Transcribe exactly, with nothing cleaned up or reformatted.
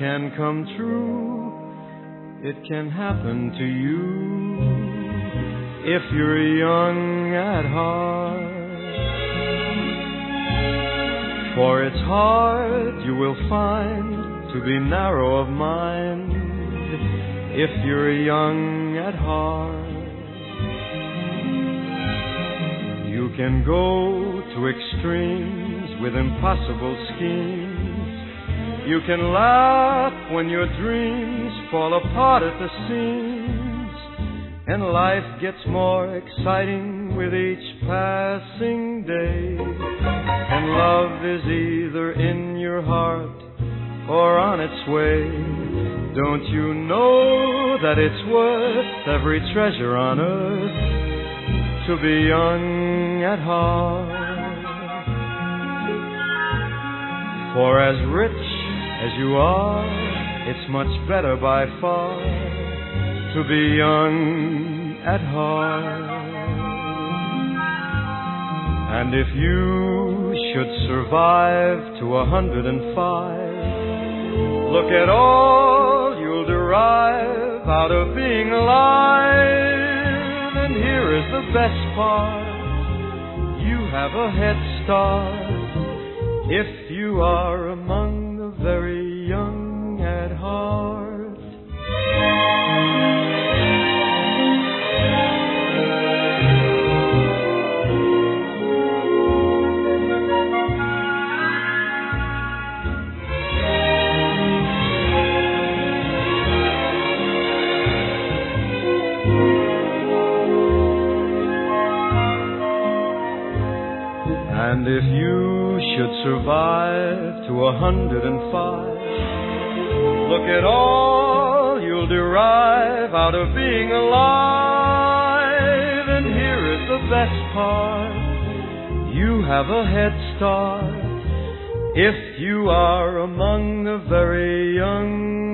can come true. It can happen to you if you're young at heart. For it's hard, you will find, to be narrow of mind if you're young at heart. You can go to extremes with impossible schemes. You can laugh when your dreams fall apart at the seams, and life gets more exciting with each passing day. And love is either in your heart or on its way. Don't you know that it's worth every treasure on earth to be young at heart? For as rich as you are, it's much better by far to be young at heart. And if you should survive to a hundred and five, look at all you'll derive out of being alive. And here is the best part, you have a head start if you are among the very young at heart. And if you should survive to a hundred and five, look at all you'll derive out of being alive. And here is the best part, you have a head start if you are among the very young